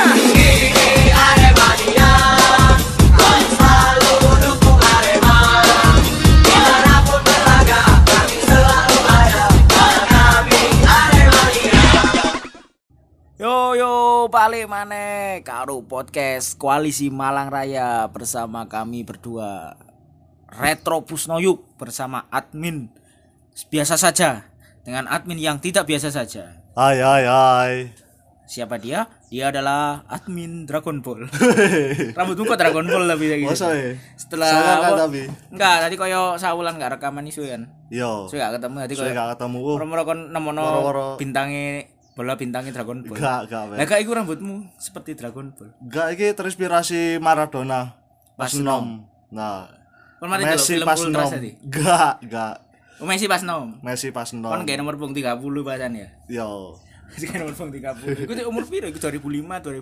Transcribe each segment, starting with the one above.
Ini Aremania, kau selalu dukung Arema. Dimanapun berlaga, kami selalu ada. Karena kami Aremania. Yo balik maneh karo podcast Koalisi Malang Raya bersama kami berdua Retro Pusnoyuk bersama admin biasa saja dengan admin yang tidak biasa saja. Hai. Siapa dia? Dia adalah admin Dragon Ball. Rambutmu kok Dragon Ball tapi gitu. Masa ya? Setelah Sangat kan tapi. Enggak, tadi koyo saulan enggak rekaman isu kan. Yo. Saya enggak ketemu tadi Saya koyo. gak ketemu. Moro-moro kon nemono Moro-moro. bola bintangnya Dragon Ball. Gak. Lah gak iku rambutmu seperti Dragon Ball. Gak iki terinspirasi Maradona Pas pas nom. Nah, Kon mari delok Messi film pas Ultras nom. tadi. Gak. Oh, Messi pas nom. Messi pas nom. Kon gak nomor pung 30 bahasan ya. Yo. Messi kan nomor pung 30. Iku umur piro? Iku 2005, 2006.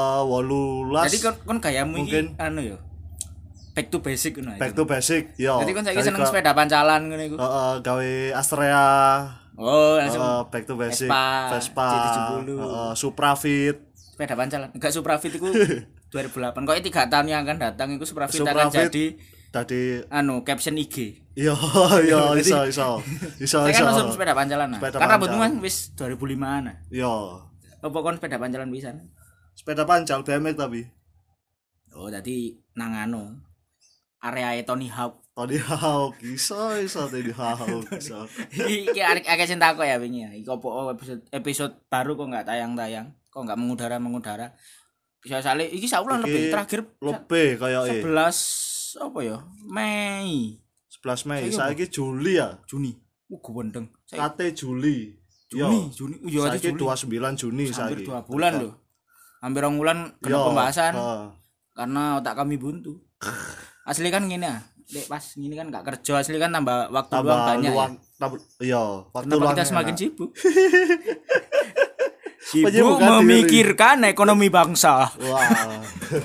18. Jadi kon gayamu mungkin. iki anu ya. Back to basic ngono. Back to basic. Yo. Jadi kon saiki seneng sepeda pancalan ngono iku. Gawe Astrea. Oh, langsung Back to basic. Vespa, C70. Suprafit. Sepeda pancalan. Enggak Suprafit iku 2008. Kok 3 tahun yang akan datang iku Suprafit akan jadi tadi anu caption IG. Yo iso. Saya kan langsung sepeda pancalan nah. Sepeda Kan rambutmu pancal. kan wis 2005-an. Yo. Apa kon sepeda pancalan pisan? Sepeda pancal BMX tapi. Oh, dadi nang anu area Tony Hawk. Tony Hawk iso Tony Hawk iso. Iki arek sing takok ya wingi ya. Iki opo episode baru kok enggak tayang-tayang. Kok enggak mengudara. Bisa sale iki saulan lebih terakhir lebih kayak 11 apa ya? Mei. 11 Mei saiki Juli ya. Juni. Gowendeng. Kate Juli. Juni. Yo Saiki Juli. 29 Juni Hampir saiki. 2 bulan loh. Hampir 2 bulan kena Yo, pembahasan. heeh. Karena otak kami buntu. Asli kan gini ya. Dek pas gini kan enggak kerja, asli kan tambah waktu luang banyak ya. Iya, waktu Kenapa luang. kita semakin sibuk? Menyibukkan Sibuk diri. memikirkan ekonomi bangsa. Wah.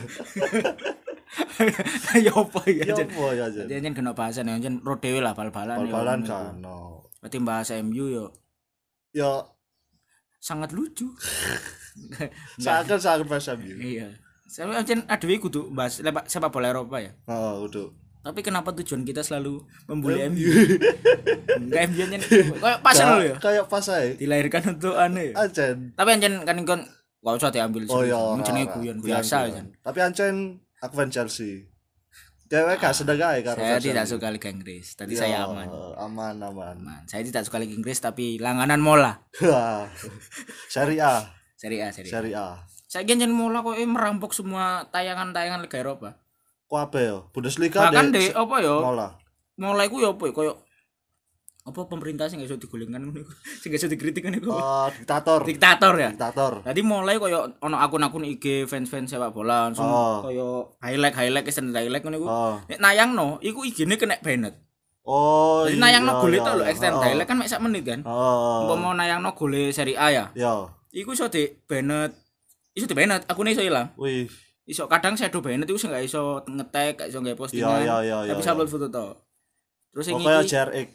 Ya apa ya? Ya apa ya Jadi Jen? anjen kena bahasan ya, anjen ro dhewe lah bal-balan. Bal-balan kan. No. Berarti bahas MU yo Ya sangat lucu. sangat pas MU. Iya. Saya anjen aduh kudu bahas sepak bola Eropa ya. Heeh, udah. Tapi kenapa tujuan kita selalu membuli MU? Enggak MU anjen kayak pasan lo ya. Kayak pas ae. Dilahirkan untuk aneh. Ancen. Tapi anjen kan ikon gak usah diambil Oh iya. jenenge guyon biasa Guyon. kan. Tapi Ancen aku fan Chelsea. Cewek gak sedang ae karo Saya fans tidak Chelsea. suka Liga Inggris. Tadi Ya, saya aman. Aman. Aman. Saya tidak suka Liga Inggris tapi langganan Mola. Serie A. Seri A. Saya genjen Mola kok merampok semua tayangan-tayangan Liga Eropa. Ku apa ya? Bundesliga Bahkan deh apa ya? Mola. Mola iku ya apa ya koyo apa pemerintah sing gak iso digulingkan ngono iku. Sing gak iso dikritik ngono iku. Diktator. Ya. Diktator. Tadi mulai koyo ono akun-akun IG fans-fans sepak bola langsung koyo highlight extended highlight ngono iku. Nek nayangno iku IG-ne kena banned. Oh. Jadi nayangno gol itu iya. lho extended highlight kan mek sak menit kan. Umpama mau nayangno gol Serie A ya. Ya. Iku iso di banned. Iso di banned, akune iso ilang. Wih. Iso kadang shadow banned iku sing gak iso nge-tag, gak iso nggae postingan. Iya. Tapi bisa upload foto to. Terus yang Pokoknya iki JRX.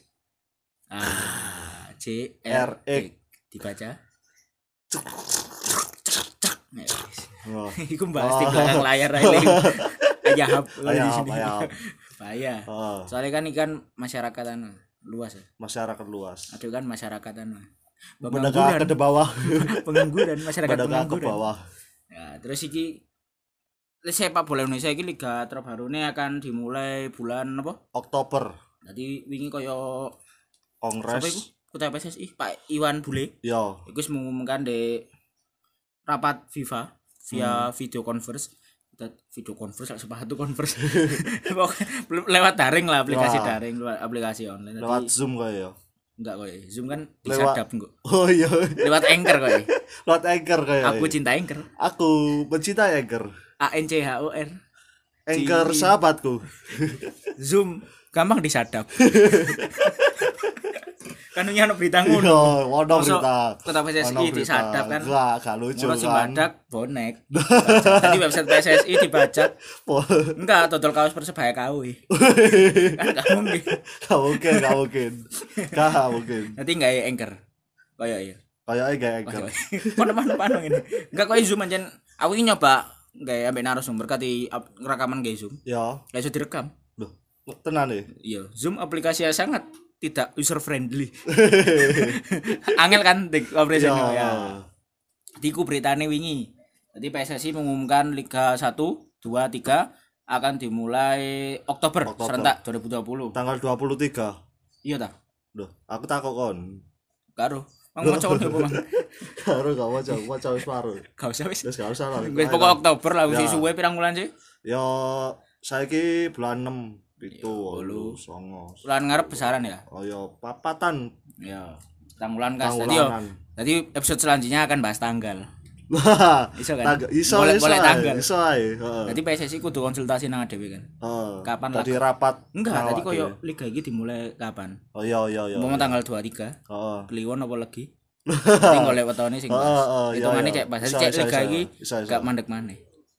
JRX dibaca. Oh. Iku bahas di belakang layar aja. Ayahap di sini. Bahaya. Oh. Soalnya kan ikan masyarakat anu luas ya. Masyarakat luas. Aduh kan masyarakat anu. Menengah ke bawah. Pengangguran, masyarakat Menengah ke pengangguran. bawah. Ya, terus iki sepak bola Indonesia iki liga terbarunya akan dimulai bulan apa? Oktober. Jadi wingi koyo Kongres. siapa iku? Ketua PSSI Pak Iwan Bule. Yo. Iku wis mengumumkan di rapat FIFA via video conference. Video conference lah sepatu conference. Lewat daring lah, aplikasi Wah. daring, aplikasi online. Lewat Zoom kok ya. Enggak kok. Zoom kan Lewat- disadap kok. Oh iya. Lewat Anchor kok. Lewat Anchor kayak. Aku cinta Anchor. Aku mencintai Anchor. ANCHOR. Anchor sahabatku. Zoom gampang disadap. Kanunya ono berita Yo, ngono. ono Masa berita. Ketua PSSI Ono berita. disadap kan. Gak lucu Murah si kan. badak bonek. Tadi website PSSI dibajak. Enggak, total kaos Persebaya KW. Kan enggak mungkin. Gak mungkin. Gak mungkin. Nanti enggak ya Anchor. Kayak ya. Kayaknya gak anchor. Mana ini. Enggak koyo Zoom anjen. Aku iki nyoba gawe ambek narasumber kati rekaman gawe Zoom. Ya. Gak iso direkam. Loh, tenan nih. Iya, Zoom aplikasi yang sangat tidak user friendly. Angel kan operasinya ya. Diku beritane wingi. Jadi PSSI mengumumkan Liga 1, 2, 3 akan dimulai Oktober. Serentak 2020. Tanggal 23. Iya ta? Loh, aku takut kon. Karo. Mang maca opo Mang? Karo gak waca wis paruh. Gak usah wis. Wis gak usah lah. Wis pokok Oktober lah wis Ya. suwe pirang bulan sih? Ya saiki bulan 6 itu 8 songo. Bulan ngarep besaran ya. Oh ya papatan. Ya. Tanggulan kas tadi yo. Tangulanan. Tadi episode selanjutnya akan bahas tanggal. Wah, Iso kan? Iso Boleh tanggal. Iso ae, heeh. Jadi PSSI kudu konsultasi nang dhewe kan. Kapan lah? tadi rapat? Enggak, nang tadi awak koyo dhewe. liga iki dimulai kapan? Oh iya. Umpama tanggal 23. Heeh. Kliwon apa lagi? Sing golek wetone sing pas. Iya, Hitungane iya. cek pas. Iso, Cek iso, liga iso. iki Iso. gak mandek maneh.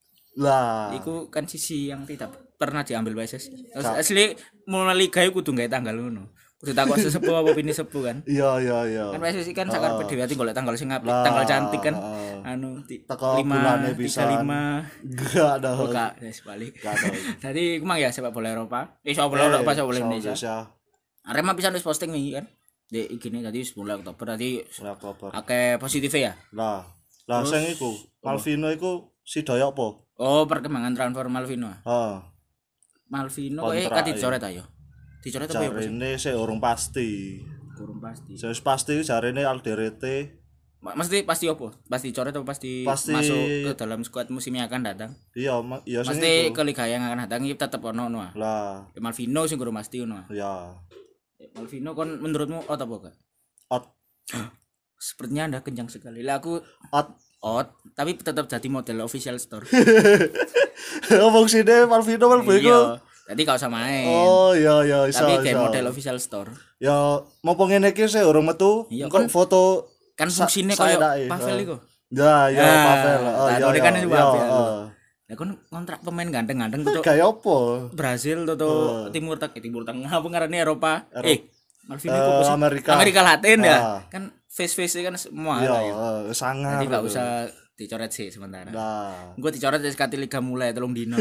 Lah. Iku kan sisi yang tidak pernah diambil PSSI. Asli mulai liga iku kudu gawe tanggal ngono. Kudu takok sesepuh apa pini sepuh kan. Iya. Kan PSSI kan sakar PDW golek tanggal sing apik, Lah, tanggal cantik kan. heeh. Lima, Teko bulane 5 pisan. 35. Gak ada. Oh kak, wis balik. Gak ada. Jadi kumang ya sepak bola Eropa. Sepak bola Eropa, sepak bola Indonesia. Arema pisan wis posting wingi kan. Di iki tadi 10 Oktober tadi Mulai Oktober. akeh positif ya. Lah sing iku, Malvino iku sidaya apa? Oh, perkembangan transfer Malvino. Heeh. Malvino Kontrak, kok dicoret ayo. Dicoret apa ya? Bos? Jarene sik urung pasti. Kurang pasti. Sing wis pasti jarene Alderete. Pasti apa? Pasti coret atau pasti Pasti- masuk ke dalam skuad musim yang akan datang? Iya, iya sing Pasti iku. ke liga yang akan datang iki tetep ono no. Lah, Malvino sing kurang pasti ono. ya. Malvino kon menurutmu out apa gak? Ot Sepertinya Anda kencang sekali. Lah aku ot out tapi tetap jadi model official store. ngomong sini Malvino iku. Iya. Jadi gak usah main. Oh iya iso. Tapi kayak iso. model official store. Ya mau ngene iki sih urung metu. Iya, Kok kan- foto Kan fungsinya saya kayak dak, Pavel iku. Ya, ya Ah, Pavel. Oh tak iya. tahu, dia kan iya, itu iya, Pavel. heeh. Ya kon kontrak pemain ganteng-ganteng tuh Kayak apa? Brazil tuh Timur Tengah apa ngarannya Eropa. Malvino Eh, kok apa sih? Amerika. Amerika Latin Ah. ya. Kan face-face kan semua Iya, lah ya. sangar. Jadi gak usah dicoret sih sementara. Nah, Gue dicoret dari sekali liga mulai telung dino.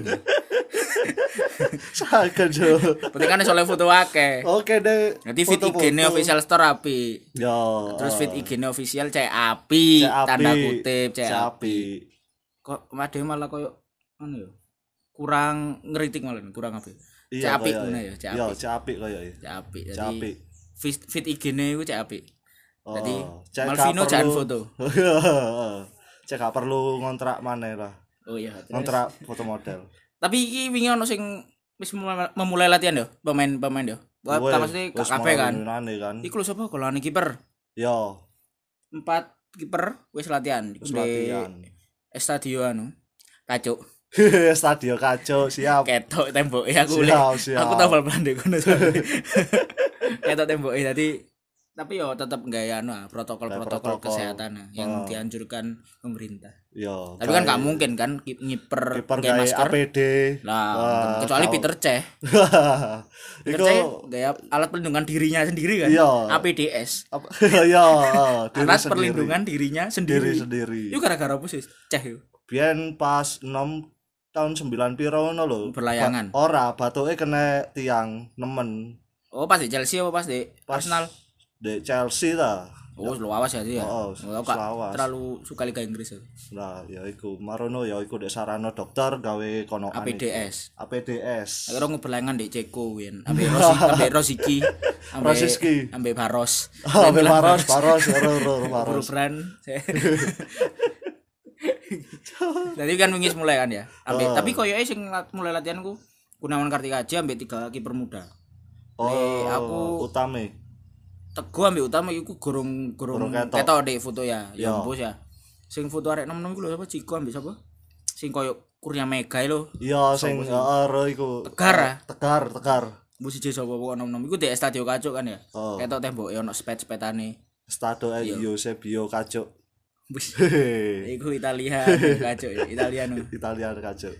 sakit jo. Penting kan soalnya foto akeh. Oke deh. Nanti feed IG-ne official store api. Yo. Terus feed IG-ne official cek api, tanda kutip cek api. Kok ada malah koyo anu ya. Kurang ngeritik malah kurang api. Cek api ngono ya, cek Yo, api. cek api koyo ya. Cek api. Cek Jadi api. feed IG-ne iku cek api. Jadi cek Malvino gak jangan perlu- foto. Cek gak perlu ngontrak maneh lah. Oh iya. terus. Ngontrak foto model. Tapi iki wingi ono sing wis memulai latihan yo, pemain yo. Wes, Maksudnya wes kabeh kan. mulai kan. Iku lho sapa golane kiper. Yo, 4 kiper wis latihan. Iku wis di latihan. Estadio anu. Kacuk. Stadio kacau siap. Ketok temboke aku Siap, siap. aku tau bal-balan dek kono. Ketok temboke tadi tapi yo tetep gaya anu protokol-protokol protokol. kesehatan yang dianjurkan pemerintah. Yo. Tapi kan gak mungkin kan ngiper kiper pakai gawe masker. APD. Lah, Wah, kecuali tahu. Peter Cech. Peter Iku Cech gaya alat perlindungan dirinya sendiri kan. Iya. APDS. Yo, diri Alat sendiri. perlindungan dirinya diri sendiri. sendiri. Itu gara-gara apa sih Cech itu? Biyen pas 6 tahun 9 piro ngono lho. Berlayangan. Ora, batuke kena tiang nemen. Oh, pas di Chelsea apa pas di Pas Arsenal? Di Chelsea ta. Oh, lu awas ya dia. Oh, Aku gak selawas. terlalu suka Liga Inggris. Ya. Nah, ya iku marono ya iku dek sarana dokter gawe konoan. APDS. APDS. Akhirnya ngeberlayangan di Ceko win. Ambil Rosiki, Rosicky. ambil Baros. Ambil Baros, Baros. Brand. Jadi kan wingis mulai kan ya. Tapi koyoke sing mulai latihan ku Gunawan Kartikaja ambek 3 kiper muda. Oh, aku Utame. Teguh ambek Utama iku gorong ketok dek foto ya. Ya bos ya. Sing foto arek nom-nom iku lho sapa Ciko ambek sapa? Sing koyo Kurnia Mega lho. Iya, sing ero iku. Tegar. Tegar. Mbok siji sapa kok nom-nom iku dek Stadio Kacuk kan ya. Oh. Ketok temboke ono spet-spetane. Stado Eusebio Kacuk. Wis iku Italia Kacuk, Italiano. Italia Kacuk.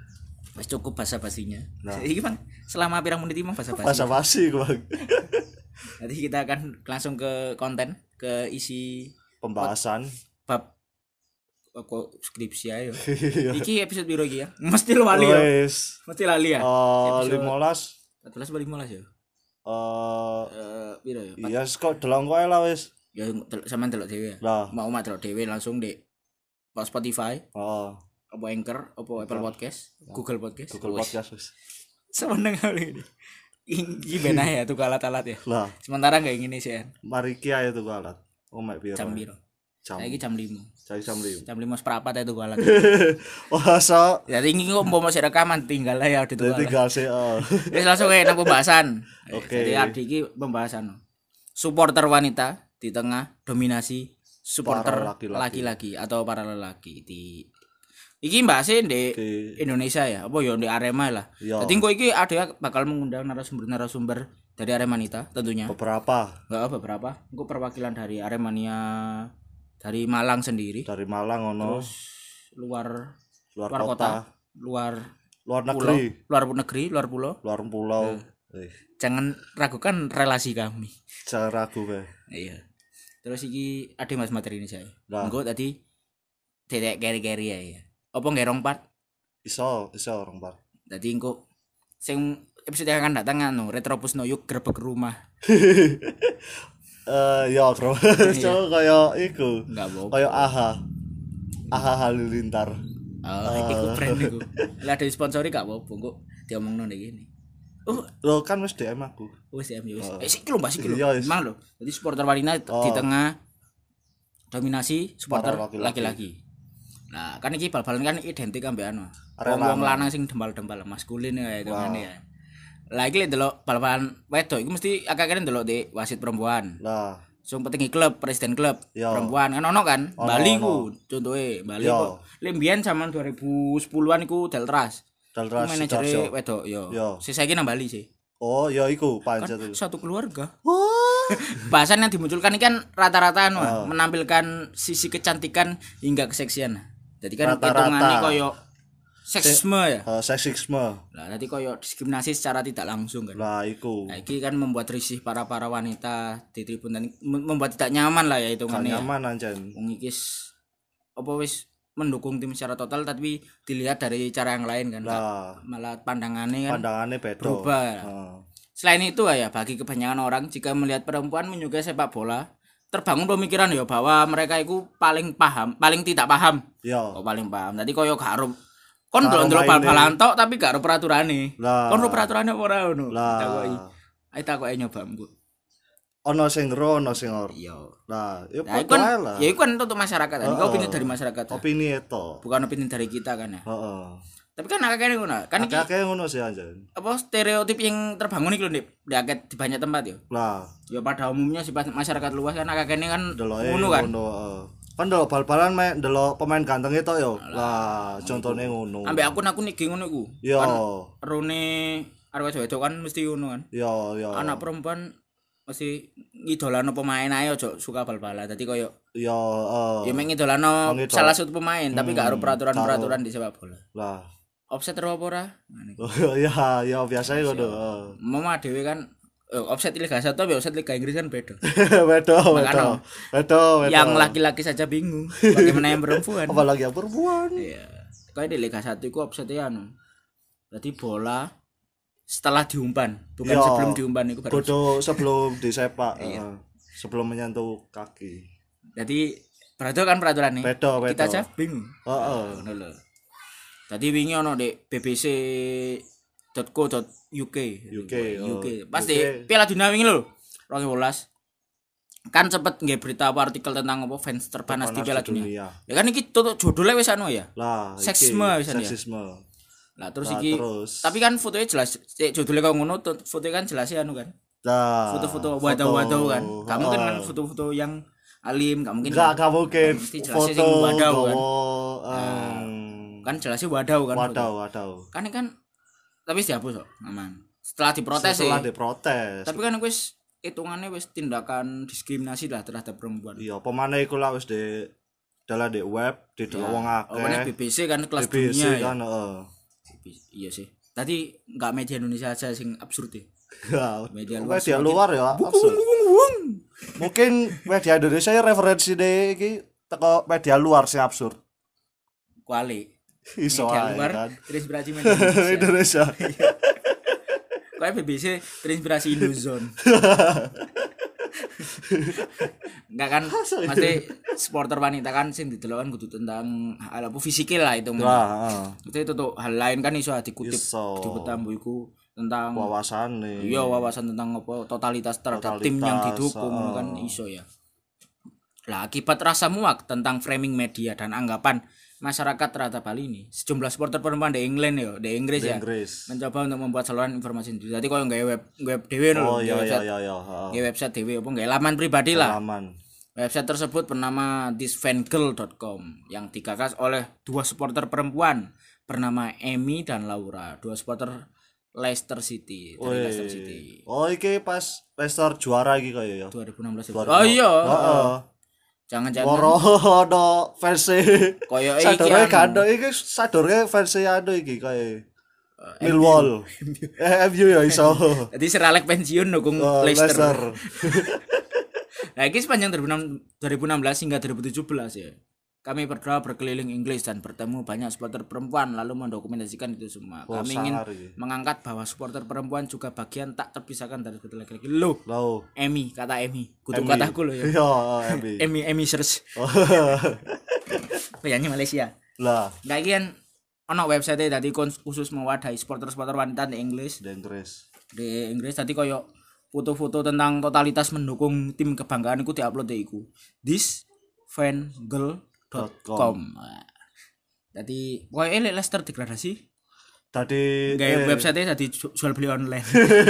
Wis cukup basa-basinya. Nah. Iki Bang, selama pirang menit iki Bang basa-basi. Basa basi ku, Bang. Nanti kita akan langsung ke konten, ke isi Pembahasan. bab kok skripsi ayo. Iya. Iki episode piro iki ya? Mesti lali ya. Wes. Mesti lali ya. Episode 15 14 atau 15 ya? Piro ya? iya kok delong kowe lah wis. Ya sampean delok dhewe ya. Lah, Mau mak delok dhewe langsung di Spotify, heeh. apa Anchor, apa Apple Podcast, Google Podcast. Google Wes. Podcast wis. Seneng kali ini. Ini benar ya tuh alat-alat ya. Lah, Sementara enggak ingin sih kan. mari ki ayo tuh alat. Oh mek piro? Jam piro? Jam. Saiki jam 5. Jam 5. Jam 5 seperempat itu alat. Wah, so Jadi ini kok mau masih rekaman tinggal lah ya di jadi tuh. tinggal sih. Wis langsung ke nang pembahasan. Oke. Jadi adik iki pembahasan. Supporter wanita di tengah dominasi supporter Para laki-laki. laki-laki atau para lelaki di iki mbahasnya di Di Indonesia ya, apa ya di Arema lah. Iya. Jadi kok iki ada bakal mengundang narasumber-narasumber dari Aremanita tentunya. beberapa Enggak beberapa. Engko perwakilan dari Aremania dari Malang sendiri. dari Malang ono, Terus luar luar luar kota, kota, luar luar pulau, negeri, luar pulau. luar pulau. Jangan ragukan relasi kami. Jangan ragu kowe. Iya. Terus iki ada mas materi ini saya. Lah. Engko tadi dedek keri-keri ya. Apa ngerong part? Iso orang Pak. Dadi engko sing episode yang akan datang anu Retropus Noyuk grebek rumah. Ya, bro. So kaya iku. Enggak apa. Kaya AHA Halilintar. Oh, iki ku brand iku. Lah ada sponsori gak apa-apa engko diomongno nek ngene. Oh, Lo kan wis DM aku. wis ya wis. Sik lho Mbak, sik lho. Iya, wis. Emang lho. Jadi supporter wanita di tengah dominasi supporter Para laki-laki. laki-laki. Nah, kan iki bal-balan kan identik ambek anu. Arena Wong lanang sing dembal-dembal maskulin ya itu kan ya. Lah iki lek delok bal-balan wedok iku mesti akeh-akeh delok di wasit perempuan. Lah, Sing petinggi klub, presiden klub Iya. perempuan kan ono kan. Ono, Bali ono. ku contohe Bali Iya. kok lek mbiyen zaman 2010-an iku Deltras. Dalras Manajer Sudarso. wedok yo. Iya. Sisa iki nang Bali sih. Oh, ya iku Kan pancet itu. satu keluarga. Wah. Bahasan yang dimunculkan ini kan rata-rata anu, menampilkan sisi kecantikan hingga keseksian. Jadi kan Rata-rata. hitungannya koyo seksisme ya. Seksisme. Nah, nanti koyo diskriminasi secara tidak langsung kan. Lah iku. Nah, ini kan membuat risih para wanita di tribun dan membuat tidak nyaman lah ya Gak hitungannya. Ya. nyaman anjen. Wong iki apa wis mendukung tim secara total tapi dilihat dari cara yang lain kan. Lah, Malah pandangannya kan pandangannya beda. berubah. Heeh. Selain itu ya bagi kebanyakan orang jika melihat perempuan menyukai sepak bola terbangun pemikiran ya bahwa mereka itu paling tidak paham. Ya. Oh, paling paham. Tadi koyo gak ero kon Karo ndelok maine. bal-balan tok tapi gak ero peraturane. Lah. Kon ero peraturane apa ora ngono? Lah. Takoki. Ayo takoki nyoba mbok. Ono sing ro, ono sing ora. Iya. Lah, ya Nah, padha ae lah. ya iku kan untuk masyarakat. Ini Heeh. opini dari masyarakat. Opini itu. Bukan opini dari kita kan ya. Heeh. Tapi kan akeh ngono. Kan iki Akeh ngono sih anjen. apa stereotip yang terbangun iki lho Ndip. Di banyak tempat ya. Lah, Ya pada umumnya sifat masyarakat luas kan akeh kan deloke ngono kan. heeh. Kan delok bal-balan mek delok pemain ganteng itu yo. Lah, contohnya ngono. Ambek akun-akun iki ngono iku. Yo, Rone arek wedok kan mesti ngono kan. yo. Anak perempuan mesti ngidolano pemain ae aja suka bal-balan. Dadi koyo Yo, ya mek ngidolano Mengidol- salah satu pemain tapi gak ada peraturan-peraturan di sepak bola. lah. Offset ero apa ora? Ngene. Ya biasanya ngono. heeh. Mama dhewe kan offset Liga 1 tapi offset Liga Inggris kan beda. Wedo. Yang laki-laki saja bingung bagaimana yang perempuan. Apalagi yang perempuan. Iya. Kayak di Liga 1 iku offsetnya anu. Jadi bola setelah diumpan, bukan Iya. sebelum diumpan itu baru. Bodoh sebelum disepak, sebelum menyentuh kaki. Jadi peraturan nih. Beda. Kita aja bingung. Heeh. Ngono lho. Tadi wingi ono di bbc.co.uk. UK, Pasti UK. Piala Dunia wingi lho. 2012. Kan cepet nggih berita apa artikel tentang apa fans terpanas di Piala Dunia. Ya kan iki tutuk judulnya wis anu ya. Lah, iki, Seksisme wisan ya? seksisme. Lah terus Lah, iki terus. tapi kan fotonya jelas judulnya kok ngono fotonya kan jelas ya anu kan. Lah, Foto-foto wadah-wadah kan. Gak mungkin kan heeh. foto-foto yang alim, gak mungkin. Gak mungkin. Mesti jelasnya sing wadah kan. Kan Kan jelasnya wadah kan. foto. wadah. Kan ini kan tapi dihapus kok, aman. Setelah diprotes Setelah sih. diprotes. Tapi kan wis hitungannya wis tindakan diskriminasi lah terhadap perempuan. Iya, pemane iku lah wis dalah di web, di delok wong Pokoknya akeh. BBC kan kelas BBC dunia ya. kan, heeh. Iya sih. Tadi nggak media Indonesia aja sing absurd ya. Media Media luar luar ya. absurd. Mungkin media Indonesia ya referensi deh iki teko media luar sing absurd. kuali. Iso Media ae luar kan. terinspirasi media Indonesia. Indonesia. Kayak BBC terinspirasi Indozone. Enggak kan pasti supporter wanita kan sing didelok kan kudu tentang hal apa fisikil lah itu. Lah, Itu tuh hal lain kan iso dikutip Iso. ditambu iku tentang wawasane. iya wawasan tentang apa totalitas terhadap tim yang didukung ngono kan iso ya. Lah akibat rasa muak tentang framing media dan anggapan masyarakat terhadap hal ini, sejumlah supporter perempuan di England ya, di Inggris ya, Inggris. mencoba untuk membuat saluran informasi sendiri. Jadi koyo nggawe web dhewe Oh lho, iya iya website, iya iya. nggawe website dhewe apa nggawe laman pribadi lah. Aman. Website tersebut bernama thisfangirl.com yang digagas oleh dua supporter perempuan bernama Amy dan Laura, dua supporter Leicester City dari Leicester City. Oh iki pas Leicester juara iki kaya ya. 2016. Oh iya. Heeh. Jangan-jangan Moro ono versi koyo iki sadore anu. kado iki sadore versi anu iki kaya Millwall. MU ya iso. Jadi Sir Alex pensiun dukung Oh, Leicester. Nah, ini sepanjang 2016 hingga 2017 ya. Kami berdua berkeliling Inggris dan bertemu banyak supporter perempuan lalu mendokumentasikan itu semua. Oh, Kami ingin sangar iki. mengangkat bahwa supporter perempuan juga bagian tak terpisahkan dari supporter laki-laki. Loh, Loh. Emi, kata Emi. Kudu Emi. kataku loh ya. Iya, MU. Emi search. Oh. Penyanyi Malaysia. Lah, Nah, iki kan ono website tadi khusus mewadahi supporter-supporter wanita di Inggris. di Inggris. Di Inggris tadi koyo foto-foto tentang totalitas mendukung tim kebanggaan iku diupload iku. thisfangirl.com. Jadi koyo elek Leicester degradasi. Tadi Gawe website tadi jual beli online.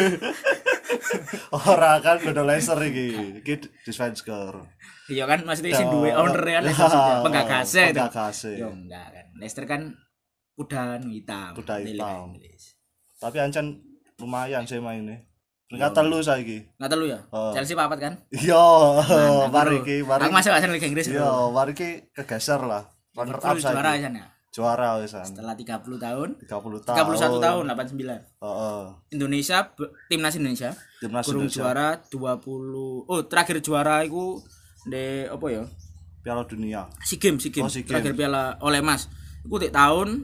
ora kan kudu Leicester iki. Iki dispenser. Iya kan maksudnya sing duwe owner ya Leicester City, penggagasnya itu. Penggagasnya. Yo enggak kan. Leicester kan kuda hitam. Kuda di Liga hitam. Inggris. Tapi ancen lumayan sih mainnya. Peringkat telu saiki. Enggak telu ya? Oh. Chelsea papat kan? Iya, Nah, mari aku iki, lho. mari. Aku masuk asal Liga Inggris. Iya, mari iki kegeser lah. Runner up Liverpool juara saiki. ya sana. Juara wisan. Setelah 30 tahun, 30 31 tahun 89. Heeh. Indonesia timnas Indonesia Timnas kurung Indonesia. juara 20. Oh, terakhir juara iku di apa ya? Piala Dunia. SEA Games, Oh, SEA Games. terakhir piala oleh Mas. Iku di tahun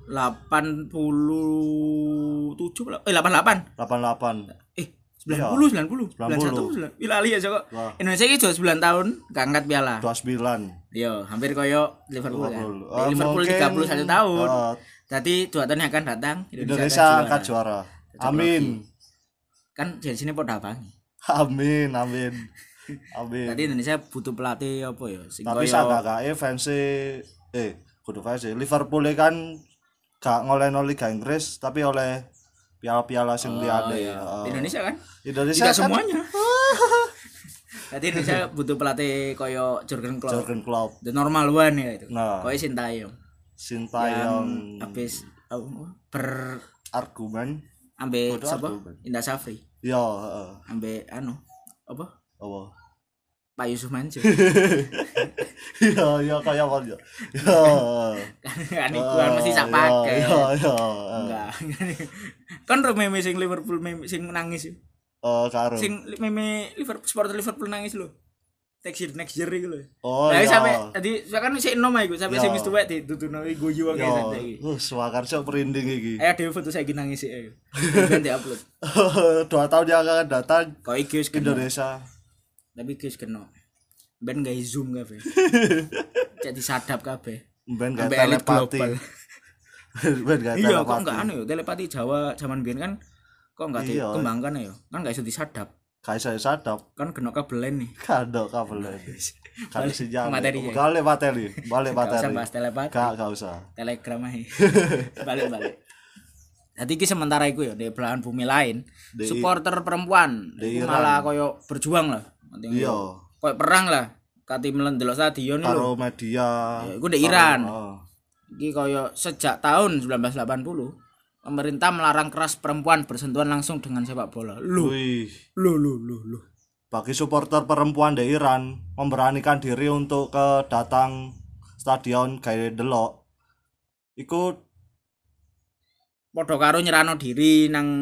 87 88. 88. 90 91 Pilali ya kok. Wah. Indonesia iki sudah 9 tahun gak angkat piala. 29. Yo, hampir koyo Liverpool kan. Liverpool. Liverpool Mungkin, 31 tahun. Jadi Jadi 2 tahun yang akan datang Indonesia akan angkat juara. Amin. Kan di sini podo abangi. Amin, amin. Amin. Tadi Indonesia butuh pelatih apa ya? Sing Tapi koyo sagak-gake fans kudu fans Liverpool kan gak ngolehno Liga Inggris tapi oleh piala-piala sing liyane. iya. Indonesia kan? Indonesia Tidak kan semuanya. Jadi Indonesia butuh pelatih koyo Jurgen Klopp. Jurgen Klopp, The normal one ya itu. Nah. Koyo Sintayong. Sintayong Habis argumen. ambe Bodoh sapa? argumen. Indah Safri. Ya, heeh. Ambe apa? Apa? Pak Yusuf Mansur. Iya, kaya apa ya. Ya. Kan iku kan mesti sak pakai. Ya. Enggak. Kan meme sing Liverpool meme sing nangis. Karo. Sing meme Liverpool supporter Liverpool nangis lho. Next year iku lho. Oh Lah iya. sampai tadi kan sik enom iku sampai Iya. sing wis tuwek ditutuno guyu wae Ya. sampai iki. Swakarsa merinding iki. Ayo dhewe foto saiki nangis sik ayo. Ben di-upload. 2 tahun yang akan datang Kok iki wis kena. Indonesia. Tapi iki wis kena. Ben gawe zoom kabeh. Cek disadap kabeh. Ben gak Sampai elit telepati. global. Ben gak Iya, kok telepati. enggak anu ya, telepati Jawa zaman biyen kan kok enggak Iya. dikembangkan ya. Kan enggak iso disadap. Kayak saya sadap. Kan kena kabelen nih. Kado kabel ini. Kan Balik sinyal. materi ya. Balik materi. Balik Enggak usah materi. bahas telepati. Gak usah. Telegram aja. Balik. Jadi ki sementara iku ya di belahan bumi lain, Di- supporter perempuan di iku Iran. malah koyo berjuang lah. Iya. Koyo perang lah. Kati melendelok stadion lho. Karo media. Ya, iku di Iran. Oh. Iki koyo sejak tahun 1980 pemerintah melarang keras perempuan bersentuhan langsung dengan sepak bola. Loh. Wih. Loh. Bagi supporter perempuan di Iran memberanikan diri untuk ke datang stadion gawe delok. Iku Padha karo nyerano diri nang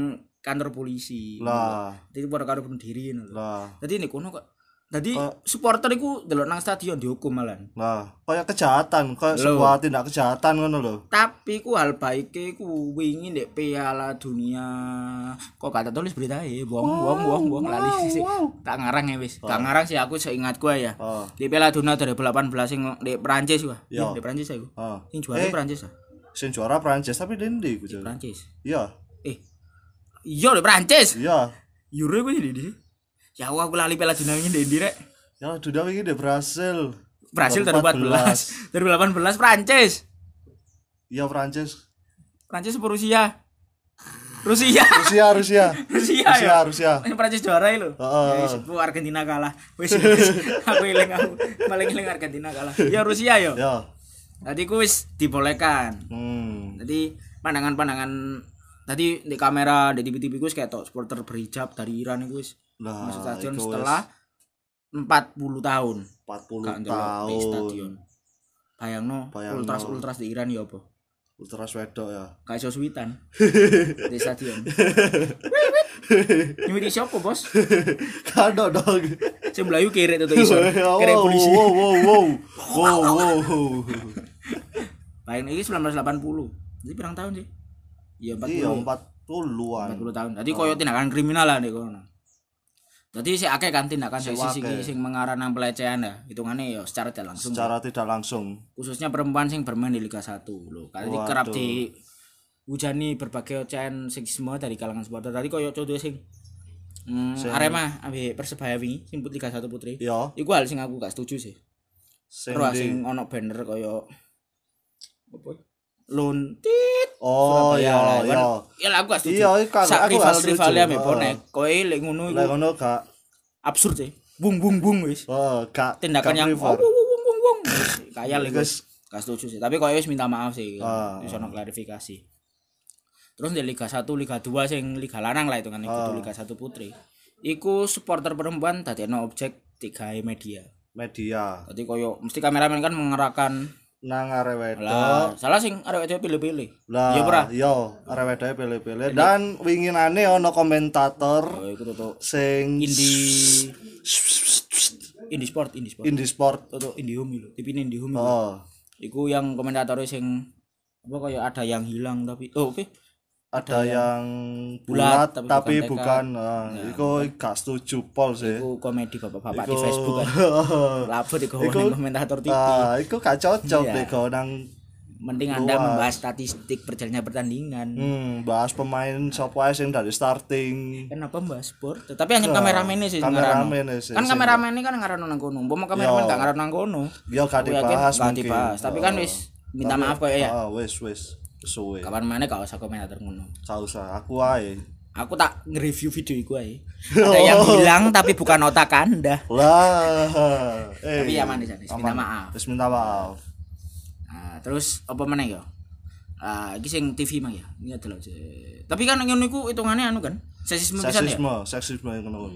kantor polisi. Lah. Jadi padha karo bunuh diri ngono lho. Lah. Dadi nek kono kok dadi supporter iku delok nang stadion dihukum malan. Nah, kayak kejahatan, kayak Loh. sebuah tindak kejahatan ngono lho. Tapi ku hal baike ku wingi ndek Piala Dunia. Kok kata tulis berita wong lali sih. Tak ngarang ya wis. Tak ngarang sih aku seingatku ya. Oh. Di Piala Dunia 2018 sing di Prancis wah. Iya. Di Prancis aku. Oh. Sing juara Prancis ah. Sing juara Prancis tapi dendi ku. Prancis. Iya. Iya di Prancis. Iya. Euro ku di. Ya aku lali Piala Dunia ini di rek. Ya sudah iki di Brasil. Brasil 2014. 2018 Prancis. Iya Prancis. Prancis apa Rusia? Rusia. Rusia. Ya. Rusia. Ini Prancis juara lho. Heeh. Wis ku Argentina kalah. Wis aku eling paling eling Argentina kalah. Ya Rusia yo. Ya. Tadi ku wis dibolehkan. Jadi pandangan-pandangan tadi di kamera di TV-TV ku wis ketok supporter berhijab dari Iran iku wis Nah, masuk stadion iku wis setelah 40 tahun. 40 Gak ndelok di stadion. tahun. Bayangno ultras di Iran ya apa? Ultras wedok ya. Kayak iso suwitan di stadion. Nyuwiti siapa, Bos? Kado dong. Sing mlayu kere tuh iso. Kere polisi. Wow. Lain iki 1980. Jadi pirang tahun sih? Ya 40. Iya 40-an. 40 tahun. Jadi koyo tindakan kriminal lah nek kono. Jadi sik akeh kan tindakan seksi sing mengarah nang pelecehan ya. Hitungane ya secara tidak langsung. Secara tidak langsung. Khususnya perempuan sing bermain di Liga 1 lho. Kali kerap di hujani berbagai ocehan seksisme dari kalangan supporter. Tadi koyo contoh sing Arema ambek Persebaya wingi sing Liga 1 putri. Iya. Iku hal sing aku gak setuju sih. Sing ono banner koyo apa? Lontit. Oh iya. Ya aku gak setuju. Iya, aku rival ambek bonek. Koe lek ngono Lah iku ngono gak absurd sih. Bung wis. gak Tindakan yang prefer. bung. Kayak lek gak setuju sih. Tapi koe wis minta maaf sih. Wis ono klarifikasi. Terus di Liga 1, Liga 2 sing Liga lanang lah itu kan itu Liga 1 putri. Iku supporter perempuan dadekno objek digawe media. Jadi koyo mesti kameramen kan mengerahkan Nang arek wedok. lah, salah sing arek wedok pilih-pilih. Lah, iya ora? Iya, arek wedoke pilih-pilih dan winginane ono komentator Oh, iku tutuk sing Indie Sport. Indiesport. Indihome lho, TV Indihome. Oh, Iku yang komentatornya sing apa kayak ada yang hilang tapi oke. ada yang bulat tapi bukan. Iku gak setuju pol sih. Iku komedi bapak-bapak di Iku- Facebook kan. Lapor di komentator TV. Iku gak cocok deh kau nang Mending Anda membahas statistik berjalannya pertandingan. bahas pemain sapa ae sing dari starting. Kenapa membahas sport? Tetapi hanya kameramennya sih Kameramennya sih. kan kameramennya kan ngarano nang kono. Mbok kameramen gak ngarano nang kono. Yo gak Aku yakin dibahas gak mungkin. dibahas. Tapi kan wis minta maaf kok ya. Wis suwe. Kapan mana gak usah komentator ngono. Gak usah, aku ae. Aku tak nge-review video iku ae. Ada yang hilang tapi bukan otak Anda. Lah. Tapi aman di sana. Minta maaf. Terus minta maaf. Nah, terus apa meneh ya? Iki sing TV mah ya. Ini adalah tapi kan ngono iku hitungane anu kan. Sesisme pisan ya. Seksisme yang ngono.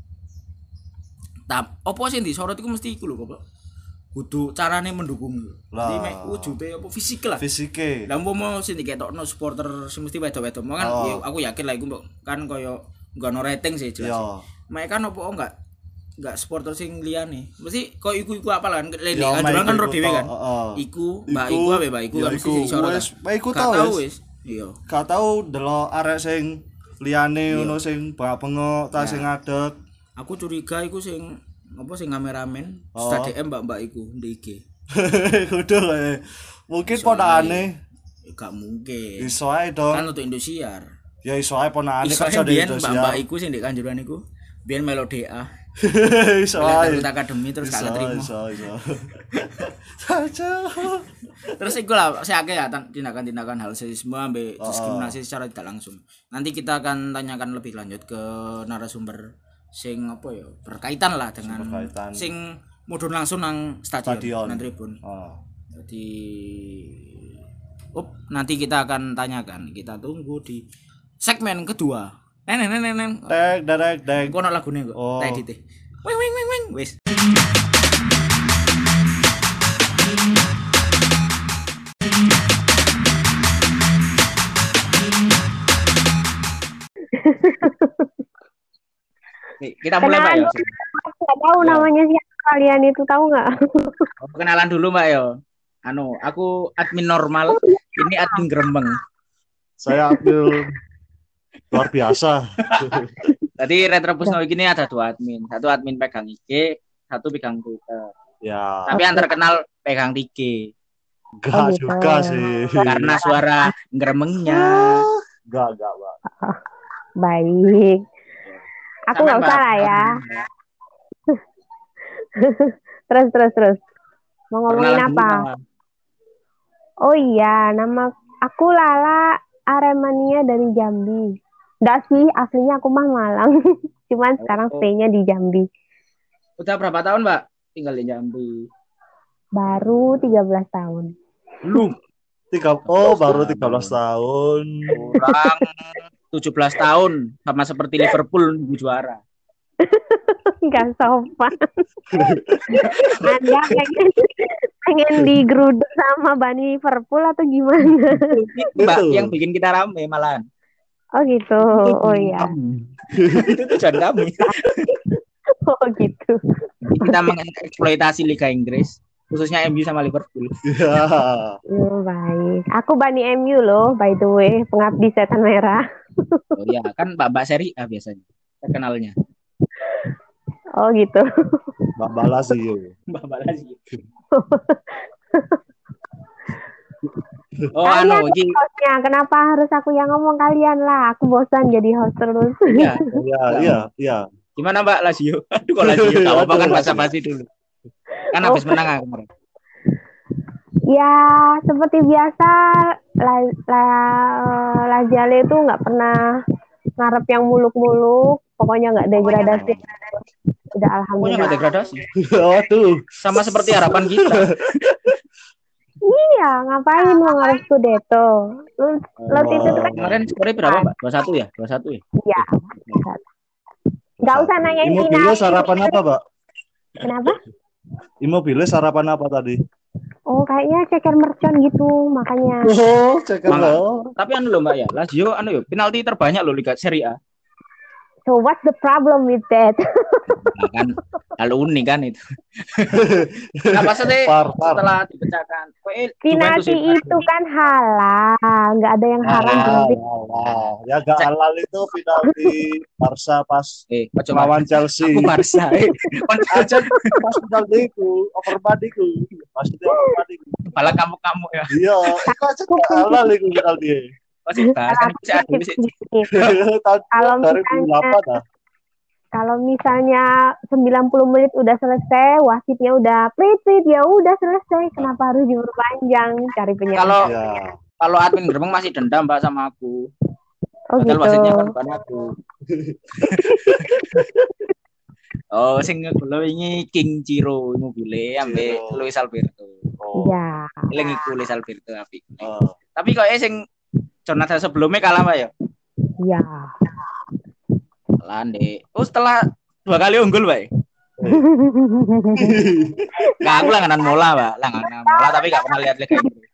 Apa sing disorot iku mesti iku lho kok. Kudu carane mendukung. Jadi mek wujude apa fisik lah. Fisike. Lah umpama sing diketokno supporter sing mesti wedok-wedok kan ya, aku yakin lah iku kan koyo nggono rating sih jelas. Mek kan opo enggak supporter sing liyane. Mesti kok iku apa kan lele ajuran kan ro dhewe kan. Iku mbak iku ape mbak iku kan mesti disorot. Mbak iku tau wis. Iya. Gak tau delok arek sing liyane ngono sing bengok ta sing ngadeg. Aku curiga iku sing apa sing kameramen stadion mbak iku ndek. Kudu kae. Mungkin ponakane. Gak mungkin. Iso ae dong. Kan untuk Indosiar. Ya iso ae ponakane kerja di Indosiar. Mbak iku sing ndek Kanjuruhan iku biyen melo DA. Iso ae. Akademi terus gak keterima. Iso. Terus iku lah akeh ya tindakan-tindakan hal sesisme ambek diskriminasi secara tidak langsung. Nanti kita akan tanyakan lebih lanjut ke narasumber sing apa ya berkaitan lah dengan sing mudhun langsung nang stadion nang tribun. Jadi nanti kita akan tanyakan. Kita tunggu di segmen kedua. Neng. Dek. Kok ono lagune kok. Tak edit. Wing. Wis. Kita mulai Mbak Kenalan yo. dulu, aku nggak tahu Ya, namanya siapa kalian itu, tahu nggak? Kenalan dulu Mbak yo. Aku admin normal, ini admin gremeng. saya Abdul luar biasa. Tadi Retropus Noik ini ada 2 admin. Satu admin pegang IG, satu pegang Twitter. Ya, Tapi yang terkenal pegang 3. enggak gitu. juga sih. Karena suara gremengnya. Enggak, Pak. Baik. Aku nggak Sampai, usah Mbak. lah ya. Terus. Mau ngomongin Perkenalan dulu, apa? Mbak. Oh iya, nama aku Lala Aremania dari Jambi. Nggak sih, aslinya aku mah Malang. Cuman sekarang Oh. stay-nya di Jambi. Udah berapa tahun Mbak tinggal di Jambi? Baru 13 tahun. Lu Baru 13 tahun. kurang 17 tahun, sama seperti Liverpool nunggu juara. Nggak sopan. Anda pengen digeruduk sama Bani Liverpool atau gimana? Itu Mbak Itu. yang bikin kita rame malahan. Oh gitu. Oh iya. Itu tujuan kami. Oh gitu. Kita mengeksploitasi Liga Inggris, khususnya MU sama Liverpool. Ya. Baik. Aku Bani MU loh, by the way, pengabdi setan merah. Oh iya, kan Mbak Seri A biasanya terkenalnya. Oh gitu. Mbak Lazio. Mbak Lazio. Oh, Kalian iki. hostnya, kenapa harus aku yang ngomong, kalian lah? Aku bosan jadi host terus. Iya. Iya. Gimana Mbak Lazio? Aduh kok Lazio, tak apa kan basa-basi dulu. Kan habis menang kemarin. Ya, seperti biasa, Lazio itu nggak pernah ngarep yang muluk-muluk. Pokoknya nggak degradasi. Udah Pokoknya alhamdulillah. nggak degradasi. Waduh. Sama seperti harapan kita. Iya, ngapain mau ngarep Scudetto? Lot itu kan Kemarin skornya berapa Mbak? 21 ya? 21 ya? ya. Nggak usah nanyain Immobiles final. sarapan apa, Pak? Kenapa? Immobiles sarapan apa tadi? Oh, kayaknya ceker mercon gitu, makanya. Oh, ceker Mangga. loh. Tapi loh Mbak ya, Lazio penalti terbanyak loh Liga Serie A. So what's the problem with that? Nah, kan kalau unik kan itu. Nah, maksudnya Par. setelah dipecahkan, Penalti itu kan halal, nggak ada yang haram penalti. Ya gak halal itu penalti Barca pas ojo lawan Barca. Chelsea. Aku Barca. Aja pas penalti itu, overbad itu. Maksudnya overbad itu. Malah kamu ya. Iya, itu aja gak halal itu penalti. Masih Barca kan bisa dulu sih. Kalau Dari misalnya 2008 dah. Kalau misalnya 90 menit udah selesai, wasitnya udah prit ya udah selesai. Kenapa harus diperpanjang? Cari penyakit. Kalau Ya. kalau admin gerbang masih dendam Mbak sama aku. Oh Padahal gitu. wasitnya kan bukan aku. Oh, sing ngegolo ini King Ciro Immobile ambek Ciro. Luis Alberto. Oh. Iya. Eling iku Luis Alberto apik. Oh. Tapi kok sing Jonathan sebelumnya kalah Mbak ya? Iya. Lande. Oh, setelah 2 kali unggul Mbak. Nah, aku langganan Mola, Mbak. Langganan Mola tapi gak pernah lihat Liga Inggris.